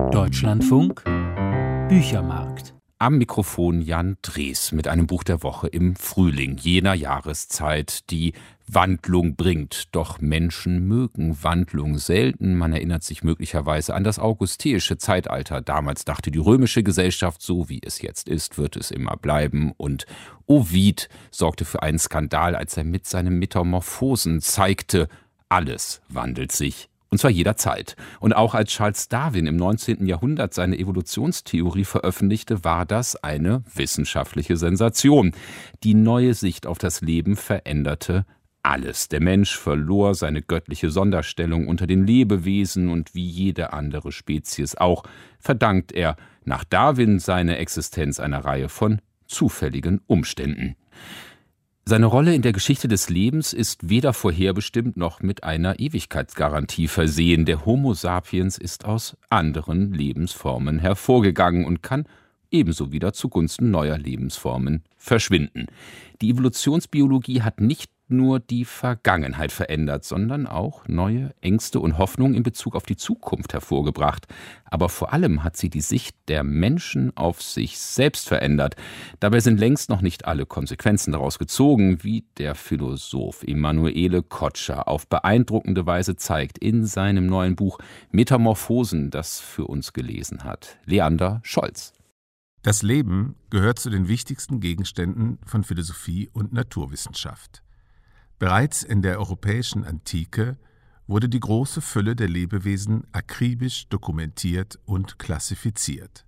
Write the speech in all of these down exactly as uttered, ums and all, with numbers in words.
Deutschlandfunk Büchermarkt. Am Mikrofon Jan Drees mit einem Buch der Woche im Frühling jener Jahreszeit, die Wandlung bringt. Doch Menschen mögen Wandlung selten. Man erinnert sich möglicherweise an das augusteische Zeitalter. Damals dachte die römische Gesellschaft, so wie es jetzt ist, wird es immer bleiben. Und Ovid sorgte für einen Skandal, als er mit seinen Metamorphosen zeigte, alles wandelt sich. Und zwar jederzeit. Und auch als Charles Darwin im neunzehnten Jahrhundert seine Evolutionstheorie veröffentlichte, war das eine wissenschaftliche Sensation. Die neue Sicht auf das Leben veränderte alles. Der Mensch verlor seine göttliche Sonderstellung unter den Lebewesen und wie jede andere Spezies auch, verdankt er nach Darwin seine Existenz einer Reihe von zufälligen Umständen. Seine Rolle in der Geschichte des Lebens ist weder vorherbestimmt noch mit einer Ewigkeitsgarantie versehen. Der Homo sapiens ist aus anderen Lebensformen hervorgegangen und kann ebenso wieder zugunsten neuer Lebensformen verschwinden. Die Evolutionsbiologie hat nicht nur die Vergangenheit verändert, sondern auch neue Ängste und Hoffnungen in Bezug auf die Zukunft hervorgebracht. Aber vor allem hat sie die Sicht der Menschen auf sich selbst verändert. Dabei sind längst noch nicht alle Konsequenzen daraus gezogen, wie der Philosoph Emanuele Coccia auf beeindruckende Weise zeigt in seinem neuen Buch Metamorphosen, das für uns gelesen hat Leander Scholz. Das Leben gehört zu den wichtigsten Gegenständen von Philosophie und Naturwissenschaft. Bereits in der europäischen Antike wurde die große Fülle der Lebewesen akribisch dokumentiert und klassifiziert.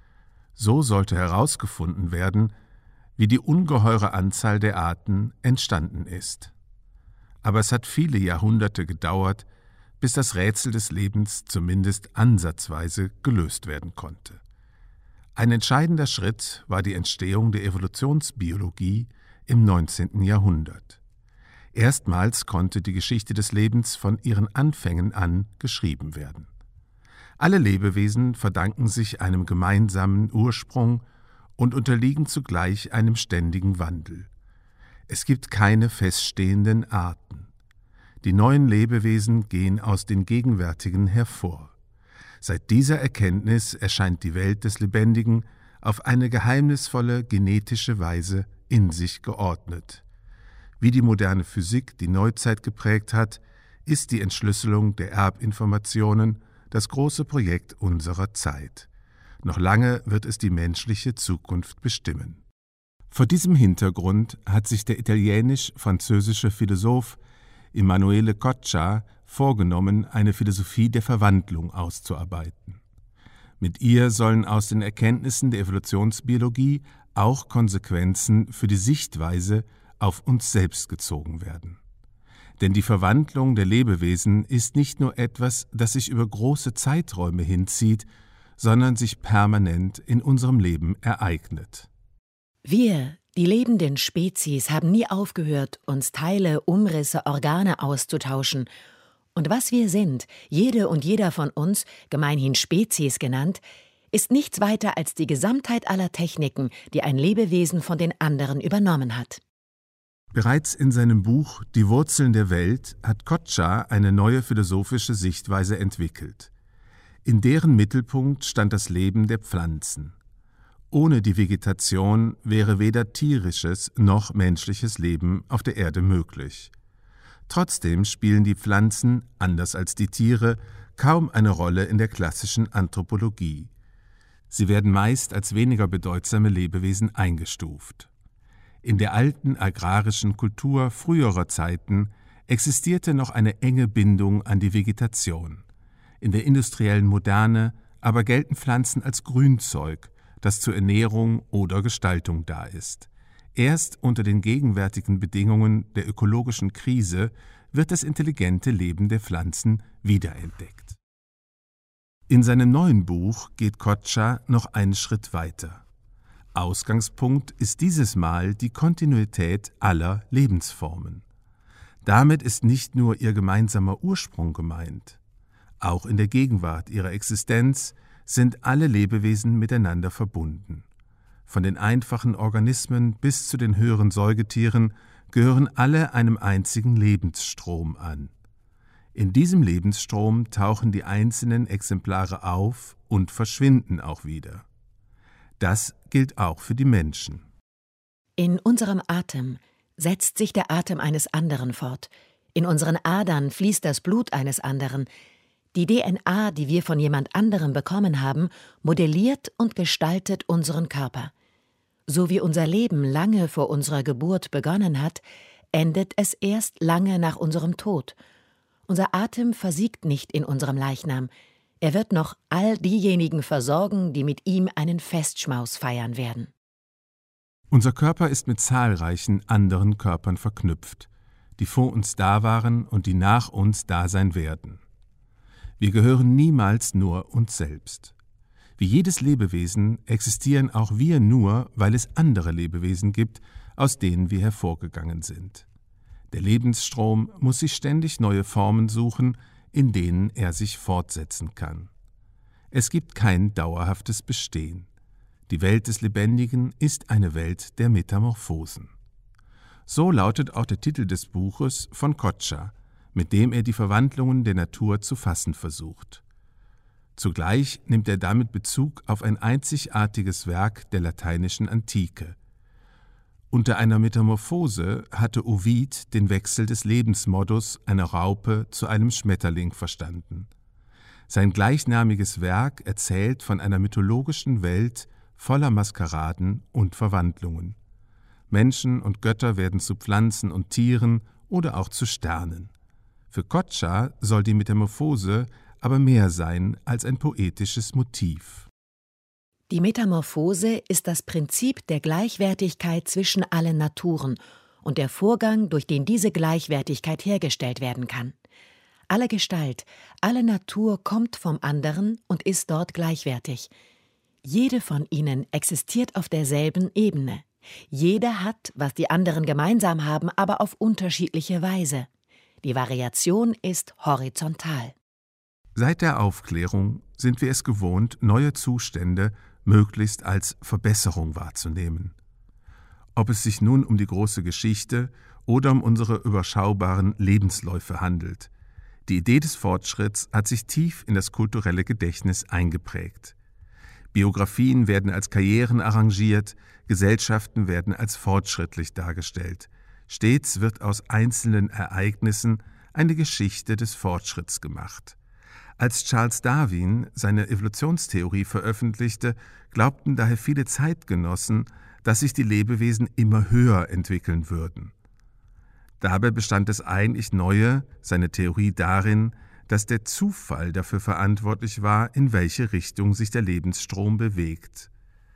So sollte herausgefunden werden, wie die ungeheure Anzahl der Arten entstanden ist. Aber es hat viele Jahrhunderte gedauert, bis das Rätsel des Lebens zumindest ansatzweise gelöst werden konnte. Ein entscheidender Schritt war die Entstehung der Evolutionsbiologie im neunzehnten Jahrhundert. Erstmals konnte die Geschichte des Lebens von ihren Anfängen an geschrieben werden. Alle Lebewesen verdanken sich einem gemeinsamen Ursprung und unterliegen zugleich einem ständigen Wandel. Es gibt keine feststehenden Arten. Die neuen Lebewesen gehen aus den gegenwärtigen hervor. Seit dieser Erkenntnis erscheint die Welt des Lebendigen auf eine geheimnisvolle genetische Weise in sich geordnet. Wie die moderne Physik die Neuzeit geprägt hat, ist die Entschlüsselung der Erbinformationen das große Projekt unserer Zeit. Noch lange wird es die menschliche Zukunft bestimmen. Vor diesem Hintergrund hat sich der italienisch-französische Philosoph Emanuele Coccia vorgenommen, eine Philosophie der Verwandlung auszuarbeiten. Mit ihr sollen aus den Erkenntnissen der Evolutionsbiologie auch Konsequenzen für die Sichtweise auf uns selbst gezogen werden. Denn die Verwandlung der Lebewesen ist nicht nur etwas, das sich über große Zeiträume hinzieht, sondern sich permanent in unserem Leben ereignet. Wir, die lebenden Spezies, haben nie aufgehört, uns Teile, Umrisse, Organe auszutauschen. Und was wir sind, jede und jeder von uns, gemeinhin Spezies genannt, ist nichts weiter als die Gesamtheit aller Techniken, die ein Lebewesen von den anderen übernommen hat. Bereits in seinem Buch »Die Wurzeln der Welt« hat Coccia eine neue philosophische Sichtweise entwickelt. In deren Mittelpunkt stand das Leben der Pflanzen. Ohne die Vegetation wäre weder tierisches noch menschliches Leben auf der Erde möglich. Trotzdem spielen die Pflanzen, anders als die Tiere, kaum eine Rolle in der klassischen Anthropologie. Sie werden meist als weniger bedeutsame Lebewesen eingestuft. In der alten agrarischen Kultur früherer Zeiten existierte noch eine enge Bindung an die Vegetation. In der industriellen Moderne aber gelten Pflanzen als Grünzeug, das zur Ernährung oder Gestaltung da ist. Erst unter den gegenwärtigen Bedingungen der ökologischen Krise wird das intelligente Leben der Pflanzen wiederentdeckt. In seinem neuen Buch geht Coccia noch einen Schritt weiter. Ausgangspunkt ist dieses Mal die Kontinuität aller Lebensformen. Damit ist nicht nur ihr gemeinsamer Ursprung gemeint. Auch in der Gegenwart ihrer Existenz sind alle Lebewesen miteinander verbunden. Von den einfachen Organismen bis zu den höheren Säugetieren gehören alle einem einzigen Lebensstrom an. In diesem Lebensstrom tauchen die einzelnen Exemplare auf und verschwinden auch wieder. Das gilt auch für die Menschen. In unserem Atem setzt sich der Atem eines anderen fort. In unseren Adern fließt das Blut eines anderen. Die D N A, die wir von jemand anderem bekommen haben, modelliert und gestaltet unseren Körper. So wie unser Leben lange vor unserer Geburt begonnen hat, endet es erst lange nach unserem Tod. Unser Atem versiegt nicht in unserem Leichnam. Er wird noch all diejenigen versorgen, die mit ihm einen Festschmaus feiern werden. Unser Körper ist mit zahlreichen anderen Körpern verknüpft, die vor uns da waren und die nach uns da sein werden. Wir gehören niemals nur uns selbst. Wie jedes Lebewesen existieren auch wir nur, weil es andere Lebewesen gibt, aus denen wir hervorgegangen sind. Der Lebensstrom muss sich ständig neue Formen suchen, in denen er sich fortsetzen kann. Es gibt kein dauerhaftes Bestehen. Die Welt des Lebendigen ist eine Welt der Metamorphosen. So lautet auch der Titel des Buches von Coccia, mit dem er die Verwandlungen der Natur zu fassen versucht. Zugleich nimmt er damit Bezug auf ein einzigartiges Werk der lateinischen Antike. Unter einer Metamorphose hatte Ovid den Wechsel des Lebensmodus einer Raupe zu einem Schmetterling verstanden. Sein gleichnamiges Werk erzählt von einer mythologischen Welt voller Maskeraden und Verwandlungen. Menschen und Götter werden zu Pflanzen und Tieren oder auch zu Sternen. Für Coccia soll die Metamorphose aber mehr sein als ein poetisches Motiv. Die Metamorphose ist das Prinzip der Gleichwertigkeit zwischen allen Naturen und der Vorgang, durch den diese Gleichwertigkeit hergestellt werden kann. Alle Gestalt, alle Natur kommt vom anderen und ist dort gleichwertig. Jede von ihnen existiert auf derselben Ebene. Jede hat, was die anderen gemeinsam haben, aber auf unterschiedliche Weise. Die Variation ist horizontal. Seit der Aufklärung sind wir es gewohnt, neue Zustände möglichst als Verbesserung wahrzunehmen. Ob es sich nun um die große Geschichte oder um unsere überschaubaren Lebensläufe handelt. Die Idee des Fortschritts hat sich tief in das kulturelle Gedächtnis eingeprägt. Biografien werden als Karrieren arrangiert, Gesellschaften werden als fortschrittlich dargestellt. Stets wird aus einzelnen Ereignissen eine Geschichte des Fortschritts gemacht. Als Charles Darwin seine Evolutionstheorie veröffentlichte, glaubten daher viele Zeitgenossen, dass sich die Lebewesen immer höher entwickeln würden. Dabei bestand das eigentlich Neue, seine Theorie, darin, dass der Zufall dafür verantwortlich war, in welche Richtung sich der Lebensstrom bewegt.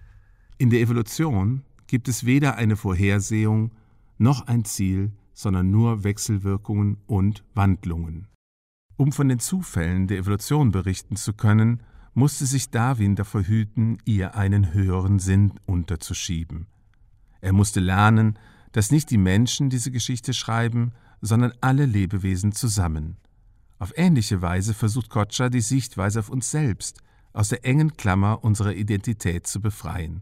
In der Evolution gibt es weder eine Vorhersehung noch ein Ziel, sondern nur Wechselwirkungen und Wandlungen. Um von den Zufällen der Evolution berichten zu können, musste sich Darwin davor hüten, ihr einen höheren Sinn unterzuschieben. Er musste lernen, dass nicht die Menschen diese Geschichte schreiben, sondern alle Lebewesen zusammen. Auf ähnliche Weise versucht Coccia, die Sichtweise auf uns selbst aus der engen Klammer unserer Identität zu befreien.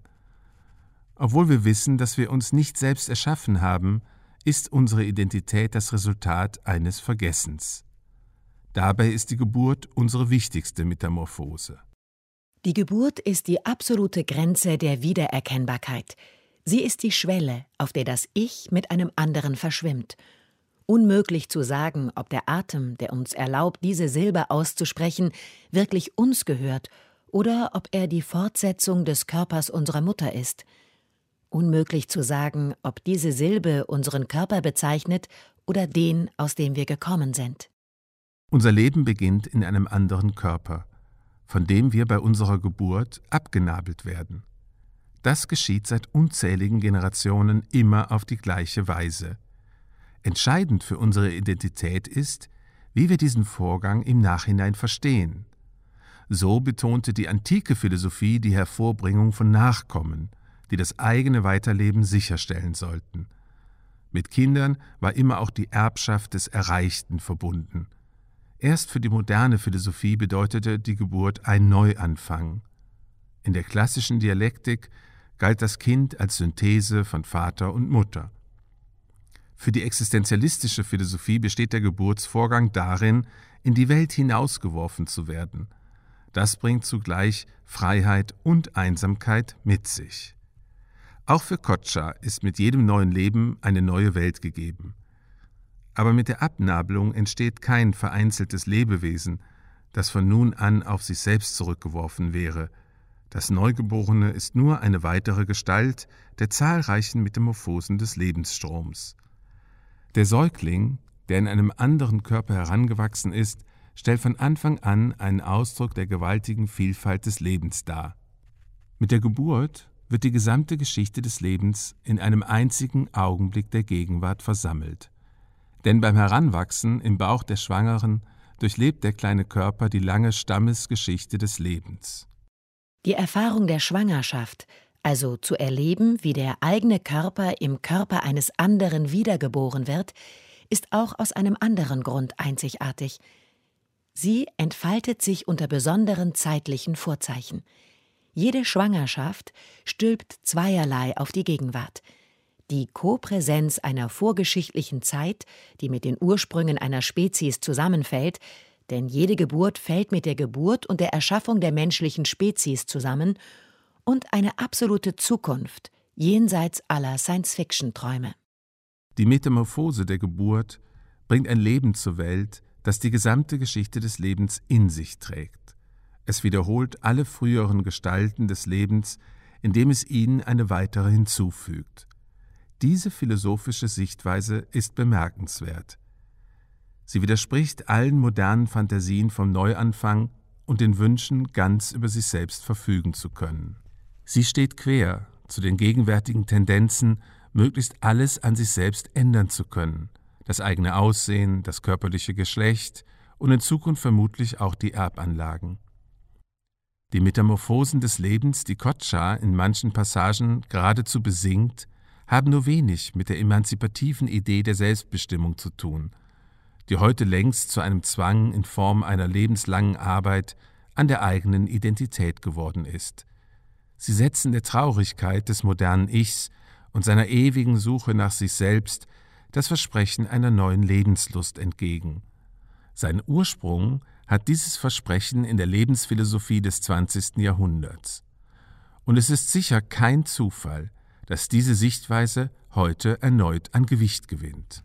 Obwohl wir wissen, dass wir uns nicht selbst erschaffen haben, ist unsere Identität das Resultat eines Vergessens. Dabei ist die Geburt unsere wichtigste Metamorphose. Die Geburt ist die absolute Grenze der Wiedererkennbarkeit. Sie ist die Schwelle, auf der das Ich mit einem anderen verschwimmt. Unmöglich zu sagen, ob der Atem, der uns erlaubt, diese Silbe auszusprechen, wirklich uns gehört oder ob er die Fortsetzung des Körpers unserer Mutter ist. Unmöglich zu sagen, ob diese Silbe unseren Körper bezeichnet oder den, aus dem wir gekommen sind. Unser Leben beginnt in einem anderen Körper, von dem wir bei unserer Geburt abgenabelt werden. Das geschieht seit unzähligen Generationen immer auf die gleiche Weise. Entscheidend für unsere Identität ist, wie wir diesen Vorgang im Nachhinein verstehen. So betonte die antike Philosophie die Hervorbringung von Nachkommen, die das eigene Weiterleben sicherstellen sollten. Mit Kindern war immer auch die Erbschaft des Erreichten verbunden. Erst für die moderne Philosophie bedeutete die Geburt ein Neuanfang. In der klassischen Dialektik galt das Kind als Synthese von Vater und Mutter. Für die existenzialistische Philosophie besteht der Geburtsvorgang darin, in die Welt hinausgeworfen zu werden. Das bringt zugleich Freiheit und Einsamkeit mit sich. Auch für Kotscher ist mit jedem neuen Leben eine neue Welt gegeben. Aber mit der Abnabelung entsteht kein vereinzeltes Lebewesen, das von nun an auf sich selbst zurückgeworfen wäre. Das Neugeborene ist nur eine weitere Gestalt der zahlreichen Metamorphosen des Lebensstroms. Der Säugling, der in einem anderen Körper herangewachsen ist, stellt von Anfang an einen Ausdruck der gewaltigen Vielfalt des Lebens dar. Mit der Geburt wird die gesamte Geschichte des Lebens in einem einzigen Augenblick der Gegenwart versammelt. Denn beim Heranwachsen im Bauch der Schwangeren durchlebt der kleine Körper die lange Stammesgeschichte des Lebens. Die Erfahrung der Schwangerschaft, also zu erleben, wie der eigene Körper im Körper eines anderen wiedergeboren wird, ist auch aus einem anderen Grund einzigartig. Sie entfaltet sich unter besonderen zeitlichen Vorzeichen. Jede Schwangerschaft stülpt zweierlei auf die Gegenwart. Die Kopräsenz einer vorgeschichtlichen Zeit, die mit den Ursprüngen einer Spezies zusammenfällt, denn jede Geburt fällt mit der Geburt und der Erschaffung der menschlichen Spezies zusammen, und eine absolute Zukunft, jenseits aller Science-Fiction-Träume. Die Metamorphose der Geburt bringt ein Leben zur Welt, das die gesamte Geschichte des Lebens in sich trägt. Es wiederholt alle früheren Gestalten des Lebens, indem es ihnen eine weitere hinzufügt. Diese philosophische Sichtweise ist bemerkenswert. Sie widerspricht allen modernen Fantasien vom Neuanfang und den Wünschen, ganz über sich selbst verfügen zu können. Sie steht quer zu den gegenwärtigen Tendenzen, möglichst alles an sich selbst ändern zu können, das eigene Aussehen, das körperliche Geschlecht und in Zukunft vermutlich auch die Erbanlagen. Die Metamorphosen des Lebens, die Kotscher in manchen Passagen geradezu besingt, haben nur wenig mit der emanzipativen Idee der Selbstbestimmung zu tun, die heute längst zu einem Zwang in Form einer lebenslangen Arbeit an der eigenen Identität geworden ist. Sie setzen der Traurigkeit des modernen Ichs und seiner ewigen Suche nach sich selbst das Versprechen einer neuen Lebenslust entgegen. Seinen Ursprung hat dieses Versprechen in der Lebensphilosophie des zwanzigsten Jahrhunderts. Und es ist sicher kein Zufall, dass diese Sichtweise heute erneut an Gewicht gewinnt.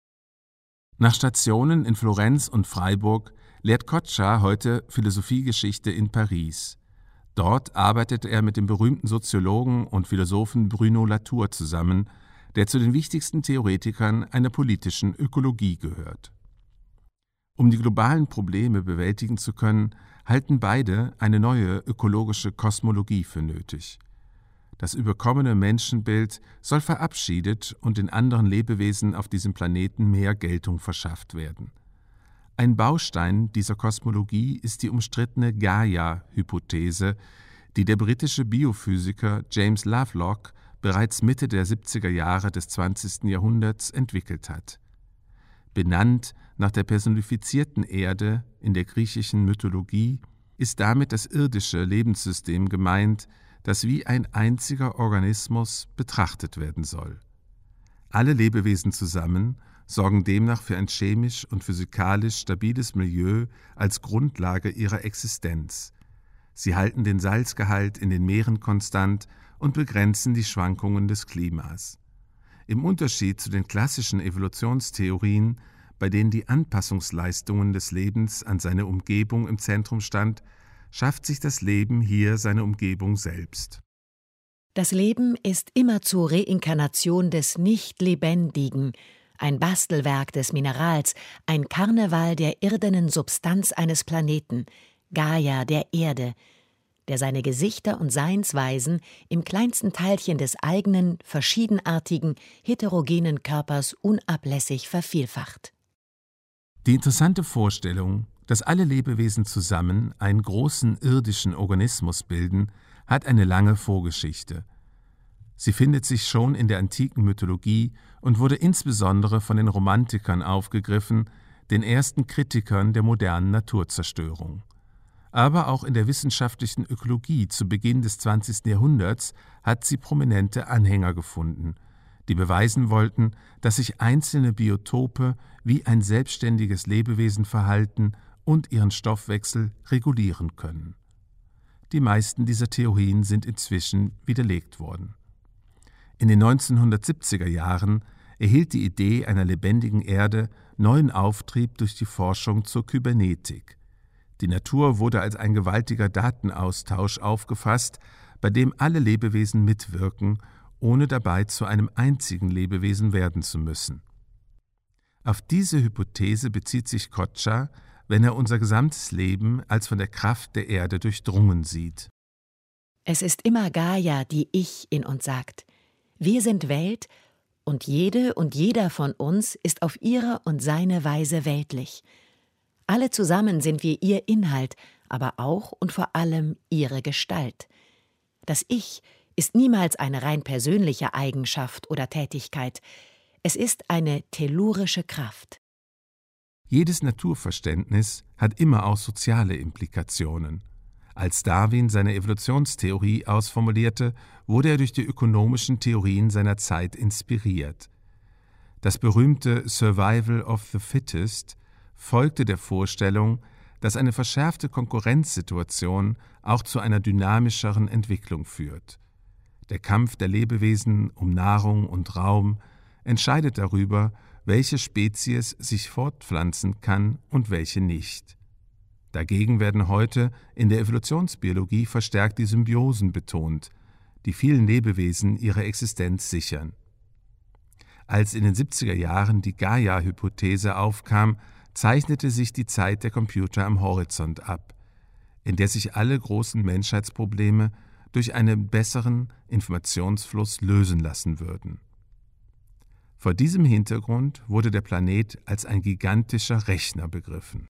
Nach Stationen in Florenz und Freiburg lehrt Kotscher heute Philosophiegeschichte in Paris. Dort arbeitet er mit dem berühmten Soziologen und Philosophen Bruno Latour zusammen, der zu den wichtigsten Theoretikern einer politischen Ökologie gehört. Um die globalen Probleme bewältigen zu können, halten beide eine neue ökologische Kosmologie für nötig. Das überkommene Menschenbild soll verabschiedet und den anderen Lebewesen auf diesem Planeten mehr Geltung verschafft werden. Ein Baustein dieser Kosmologie ist die umstrittene Gaia-Hypothese, die der britische Biophysiker James Lovelock bereits Mitte der siebziger Jahre des zwanzigsten Jahrhunderts entwickelt hat. Benannt nach der personifizierten Erde in der griechischen Mythologie ist damit das irdische Lebenssystem gemeint, das wie ein einziger Organismus betrachtet werden soll. Alle Lebewesen zusammen sorgen demnach für ein chemisch und physikalisch stabiles Milieu als Grundlage ihrer Existenz. Sie halten den Salzgehalt in den Meeren konstant und begrenzen die Schwankungen des Klimas. Im Unterschied zu den klassischen Evolutionstheorien, bei denen die Anpassungsleistungen des Lebens an seine Umgebung im Zentrum stand, schafft sich das Leben hier seine Umgebung selbst. Das Leben ist immerzu Reinkarnation des Nicht-Lebendigen, ein Bastelwerk des Minerals, ein Karneval der irdenen Substanz eines Planeten, Gaia der Erde, der seine Gesichter und Seinsweisen im kleinsten Teilchen des eigenen, verschiedenartigen, heterogenen Körpers unablässig vervielfacht. Die interessante Vorstellung, dass alle Lebewesen zusammen einen großen irdischen Organismus bilden, hat eine lange Vorgeschichte. Sie findet sich schon in der antiken Mythologie und wurde insbesondere von den Romantikern aufgegriffen, den ersten Kritikern der modernen Naturzerstörung. Aber auch in der wissenschaftlichen Ökologie zu Beginn des zwanzigsten Jahrhunderts hat sie prominente Anhänger gefunden, die beweisen wollten, dass sich einzelne Biotope wie ein selbstständiges Lebewesen verhalten und ihren Stoffwechsel regulieren können. Die meisten dieser Theorien sind inzwischen widerlegt worden. In den neunzehnhundertsiebziger Jahren erhielt die Idee einer lebendigen Erde neuen Auftrieb durch die Forschung zur Kybernetik. Die Natur wurde als ein gewaltiger Datenaustausch aufgefasst, bei dem alle Lebewesen mitwirken, ohne dabei zu einem einzigen Lebewesen werden zu müssen. Auf diese Hypothese bezieht sich Kotscher, wenn er unser gesamtes Leben als von der Kraft der Erde durchdrungen sieht. Es ist immer Gaia, die Ich in uns sagt. Wir sind Welt, und jede und jeder von uns ist auf ihre und seine Weise weltlich. Alle zusammen sind wir ihr Inhalt, aber auch und vor allem ihre Gestalt. Das Ich ist niemals eine rein persönliche Eigenschaft oder Tätigkeit. Es ist eine tellurische Kraft. Jedes Naturverständnis hat immer auch soziale Implikationen. Als Darwin seine Evolutionstheorie ausformulierte, wurde er durch die ökonomischen Theorien seiner Zeit inspiriert. Das berühmte Survival of the Fittest folgte der Vorstellung, dass eine verschärfte Konkurrenzsituation auch zu einer dynamischeren Entwicklung führt. Der Kampf der Lebewesen um Nahrung und Raum entscheidet darüber, welche Spezies sich fortpflanzen kann und welche nicht. Dagegen werden heute in der Evolutionsbiologie verstärkt die Symbiosen betont, die vielen Lebewesen ihre Existenz sichern. Als in den siebziger Jahren die Gaia-Hypothese aufkam, zeichnete sich die Zeit der Computer am Horizont ab, in der sich alle großen Menschheitsprobleme durch einen besseren Informationsfluss lösen lassen würden. Vor diesem Hintergrund wurde der Planet als ein gigantischer Rechner begriffen.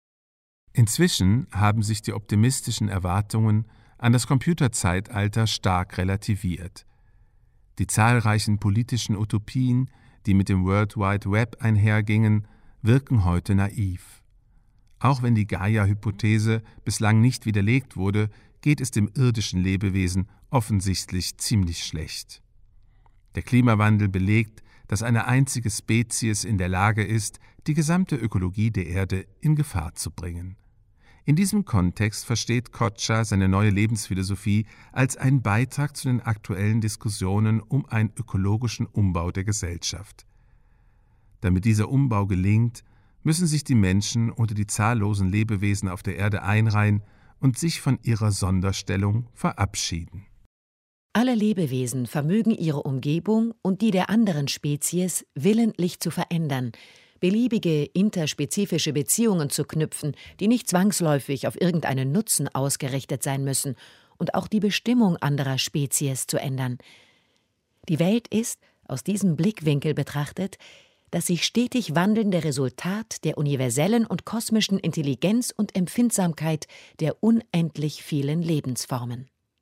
Inzwischen haben sich die optimistischen Erwartungen an das Computerzeitalter stark relativiert. Die zahlreichen politischen Utopien, die mit dem World Wide Web einhergingen, wirken heute naiv. Auch wenn die Gaia-Hypothese bislang nicht widerlegt wurde, geht es dem irdischen Lebewesen offensichtlich ziemlich schlecht. Der Klimawandel belegt, dass eine einzige Spezies in der Lage ist, die gesamte Ökologie der Erde in Gefahr zu bringen. In diesem Kontext versteht Kotscher seine neue Lebensphilosophie als einen Beitrag zu den aktuellen Diskussionen um einen ökologischen Umbau der Gesellschaft. Damit dieser Umbau gelingt, müssen sich die Menschen unter die zahllosen Lebewesen auf der Erde einreihen und sich von ihrer Sonderstellung verabschieden. Alle Lebewesen vermögen ihre Umgebung und die der anderen Spezies willentlich zu verändern, beliebige interspezifische Beziehungen zu knüpfen, die nicht zwangsläufig auf irgendeinen Nutzen ausgerichtet sein müssen, und auch die Bestimmung anderer Spezies zu ändern. Die Welt ist, aus diesem Blickwinkel betrachtet, das sich stetig wandelnde Resultat der universellen und kosmischen Intelligenz und Empfindsamkeit der unendlich vielen Lebensformen.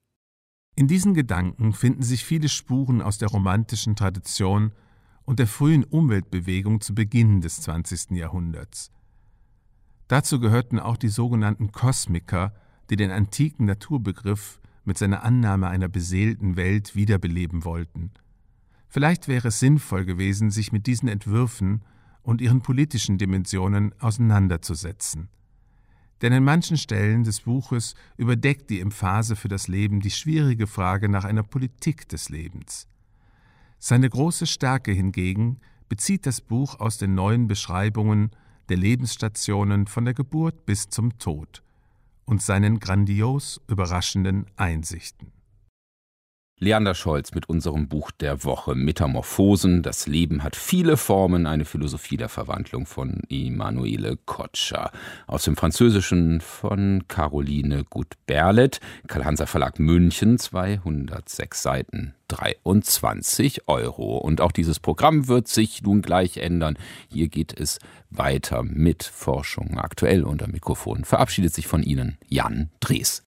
In diesen Gedanken finden sich viele Spuren aus der romantischen Tradition und der frühen Umweltbewegung zu Beginn des zwanzigsten Jahrhunderts. Dazu gehörten auch die sogenannten Kosmiker, die den antiken Naturbegriff mit seiner Annahme einer beseelten Welt wiederbeleben wollten. Vielleicht wäre es sinnvoll gewesen, sich mit diesen Entwürfen und ihren politischen Dimensionen auseinanderzusetzen. Denn an manchen Stellen des Buches überdeckt die Emphase für das Leben die schwierige Frage nach einer Politik des Lebens. Seine große Stärke hingegen bezieht das Buch aus den neuen Beschreibungen der Lebensstationen von der Geburt bis zum Tod und seinen grandios überraschenden Einsichten. Leander Scholz mit unserem Buch der Woche Metamorphosen. Das Leben hat viele Formen, eine Philosophie der Verwandlung von Immanuele Kotscher. Aus dem Französischen von Caroline Gut-Berlet, Karl-Hanser Verlag München, zweihundertsechs Seiten, dreiundzwanzig Euro. Und auch dieses Programm wird sich nun gleich ändern. Hier geht es weiter mit Forschung aktuell. Unter Mikrofon verabschiedet sich von Ihnen Jan Drees.